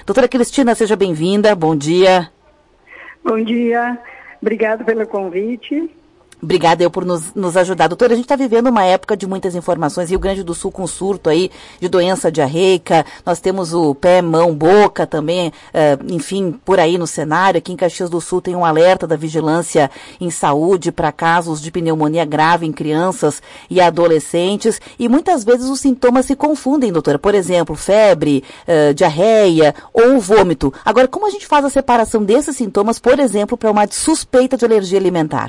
Doutora Cristina, seja bem-vinda, bom dia. Bom dia, obrigado pelo convite. Obrigada eu por nos ajudar. Doutora, a gente está vivendo uma época de muitas informações. Rio Grande do Sul com surto aí de doença diarreica. Nós temos o pé, mão, boca também, enfim, por aí no cenário. Aqui em Caxias do Sul tem um alerta da Vigilância em Saúde para casos de pneumonia grave em crianças e adolescentes. E muitas vezes os sintomas se confundem, doutora. Por exemplo, febre, diarreia ou vômito. Agora, como a gente faz a separação desses sintomas, por exemplo, para uma suspeita de alergia alimentar?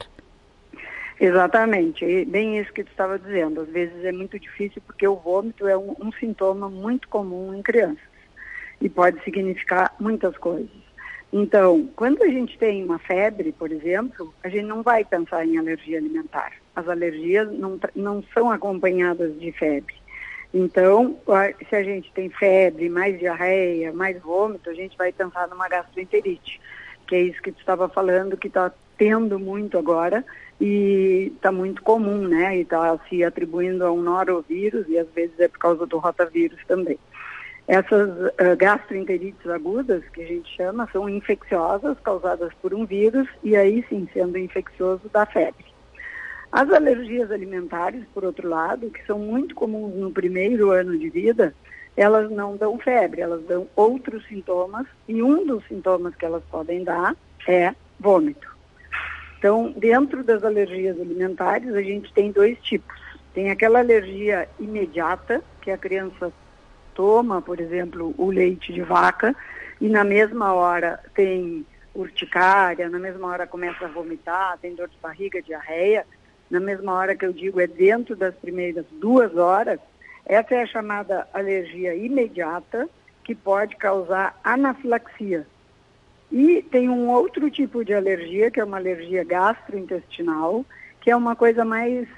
Exatamente, bem isso que tu estava dizendo. Às vezes é muito difícil porque o vômito é um sintoma muito comum em crianças e pode significar muitas coisas. Então, quando a gente tem uma febre, por exemplo, a gente não vai pensar em alergia alimentar. As alergias não são acompanhadas de febre. Então, se a gente tem febre, mais diarreia, mais vômito, a gente vai pensar numa gastroenterite, que é isso que tu estava falando, que está tendo muito agora, e está muito comum, né? E está se atribuindo a um norovírus e às vezes é por causa do rotavírus também. Essas gastroenterites agudas, que a gente chama, são infecciosas, causadas por um vírus, e aí sim, sendo infeccioso, dá febre. As alergias alimentares, por outro lado, que são muito comuns no primeiro ano de vida, elas não dão febre, elas dão outros sintomas, e um dos sintomas que elas podem dar é vômito. Então, dentro das alergias alimentares, a gente tem dois tipos. Tem aquela alergia imediata, que a criança toma, por exemplo, o leite de vaca, e na mesma hora tem urticária, na mesma hora começa a vomitar, tem dor de barriga, diarreia. Na mesma hora que eu digo é dentro das primeiras 2 horas, essa é a chamada alergia imediata, que pode causar anafilaxia. E tem um outro tipo de alergia, que é uma alergia gastrointestinal, que é uma coisa mais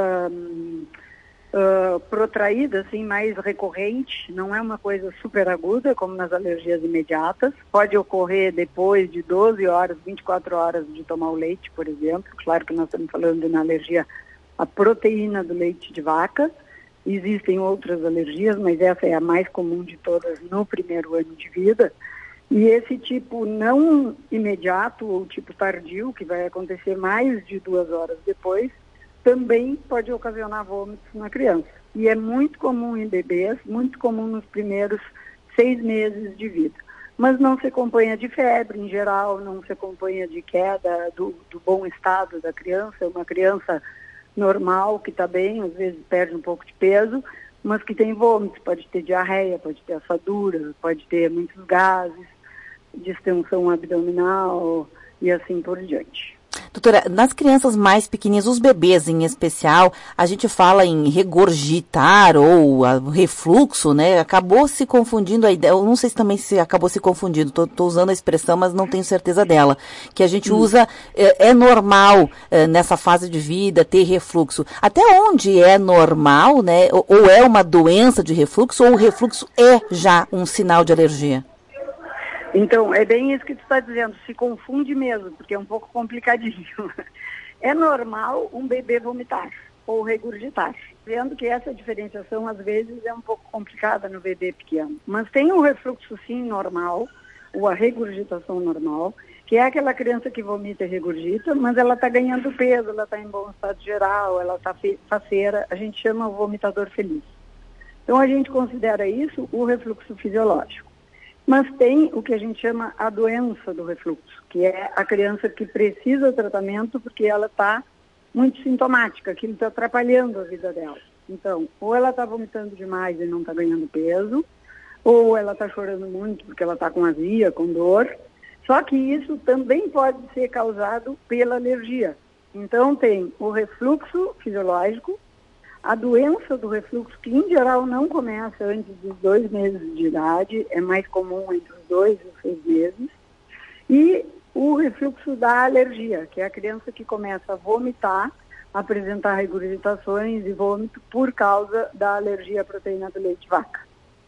protraída, assim, mais recorrente, não é uma coisa super aguda, como nas alergias imediatas. Pode ocorrer depois de 12 horas, 24 horas de tomar o leite, por exemplo. Claro que nós estamos falando na alergia à proteína do leite de vaca. Existem outras alergias, mas essa é a mais comum de todas no primeiro ano de vida. E esse tipo não imediato ou tipo tardio, que vai acontecer mais de 2 horas depois, também pode ocasionar vômitos na criança. E é muito comum em bebês, muito comum nos primeiros 6 meses de vida. Mas não se acompanha de febre em geral, não se acompanha de queda do bom estado da criança. É uma criança normal, que está bem, às vezes perde um pouco de peso, mas que tem vômitos, pode ter diarreia, pode ter assadura, pode ter muitos gases, distensão abdominal e assim por diante. Doutora, nas crianças mais pequeninas, os bebês em especial, a gente fala em regurgitar ou refluxo, né? Acabou se confundindo a ideia, eu não sei se também se acabou se confundindo, estou usando a expressão, mas não tenho certeza dela, que a gente usa, é normal nessa fase de vida ter refluxo. Até onde é normal, né? Ou é uma doença de refluxo, ou o refluxo é já um sinal de alergia? Então, é bem isso que tu está dizendo, se confunde mesmo, porque é um pouco complicadinho. É normal um bebê vomitar ou regurgitar. Vendo que essa diferenciação, às vezes, é um pouco complicada no bebê pequeno. Mas tem um refluxo, sim, normal, ou a regurgitação normal, que é aquela criança que vomita e regurgita, mas ela está ganhando peso, ela está em bom estado geral, ela está faceira, a gente chama o vomitador feliz. Então, a gente considera isso o refluxo fisiológico. Mas tem o que a gente chama a doença do refluxo, que é a criança que precisa de tratamento porque ela está muito sintomática, aquilo está atrapalhando a vida dela. Então, ou ela está vomitando demais e não está ganhando peso, ou ela está chorando muito porque ela está com azia, com dor. Só que isso também pode ser causado pela alergia. Então, tem o refluxo fisiológico, a doença do refluxo, que em geral não começa antes dos 2 meses de idade, é mais comum entre os 2 e os 6 meses, e o refluxo da alergia, que é a criança que começa a vomitar, apresentar regurgitações e vômito por causa da alergia à proteína do leite de vaca.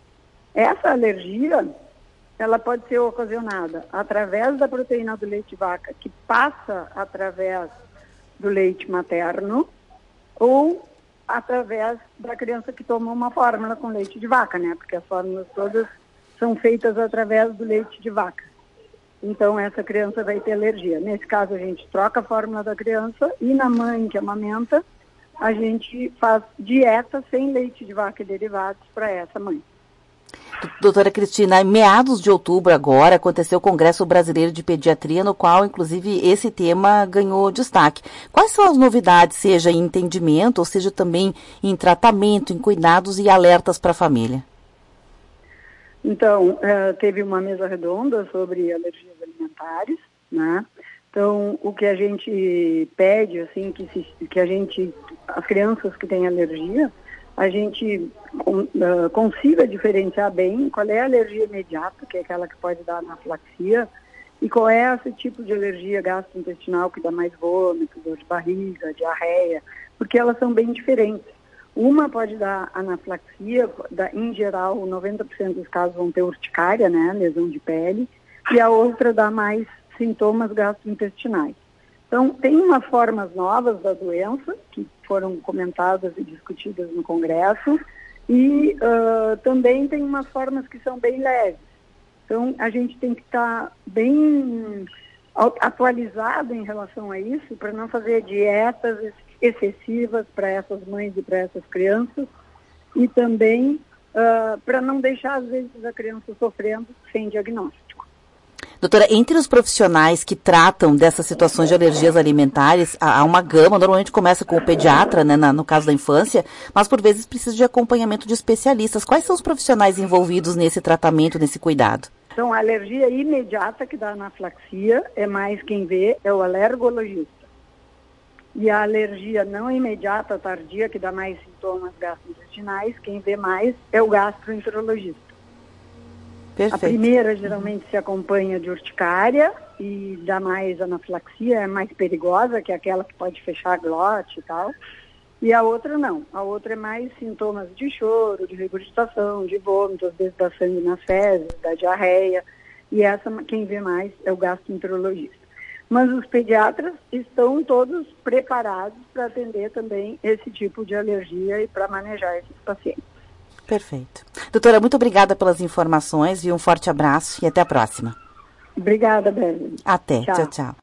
Essa alergia, ela pode ser ocasionada através da proteína do leite de vaca, que passa através do leite materno, ou através da criança que toma uma fórmula com leite de vaca, né? Porque as fórmulas todas são feitas através do leite de vaca. Então, essa criança vai ter alergia. Nesse caso, a gente troca a fórmula da criança e na mãe que amamenta, a gente faz dieta sem leite de vaca e derivados para essa mãe. Doutora Cristina, em meados de outubro agora aconteceu o Congresso Brasileiro de Pediatria, no qual, inclusive, esse tema ganhou destaque. Quais são as novidades, seja em entendimento, ou seja também em tratamento, em cuidados e alertas para a família? Então, teve uma mesa redonda sobre alergias alimentares, né? Então, o que a gente pede, assim, as crianças que têm alergia, a gente consiga diferenciar bem qual é a alergia imediata, que é aquela que pode dar anafilaxia, e qual é esse tipo de alergia gastrointestinal que dá mais vômito, dor de barriga, diarreia, porque elas são bem diferentes. Uma pode dar anafilaxia, em geral, 90% dos casos vão ter urticária, né, lesão de pele, e a outra dá mais sintomas gastrointestinais. Então, tem umas formas novas da doença, que foram comentadas e discutidas no Congresso, e também tem umas formas que são bem leves. Então, a gente tem que estar bem atualizado em relação a isso, para não fazer dietas excessivas para essas mães e para essas crianças, e também para não deixar, às vezes, a criança sofrendo sem diagnóstico. Doutora, entre os profissionais que tratam dessas situações de alergias alimentares, há uma gama, normalmente começa com o pediatra, né, no caso da infância, mas por vezes precisa de acompanhamento de especialistas. Quais são os profissionais envolvidos nesse tratamento, nesse cuidado? Então, a alergia imediata que dá anafilaxia, quem vê é o alergologista. E a alergia não imediata, tardia, que dá mais sintomas gastrointestinais, quem vê mais é o gastroenterologista. Perfeito. A primeira geralmente se acompanha de urticária e dá mais anafilaxia, é mais perigosa, que é aquela que pode fechar a glote e tal. E a outra não. A outra é mais sintomas de choro, de regurgitação, de vômito, às vezes dá sangue nas fezes, da diarreia. E essa, quem vê mais é o gastroenterologista. Mas os pediatras estão todos preparados para atender também esse tipo de alergia e para manejar esses pacientes. Perfeito. Doutora, muito obrigada pelas informações e um forte abraço e até a próxima. Obrigada, Bela. Até. Tchau, tchau.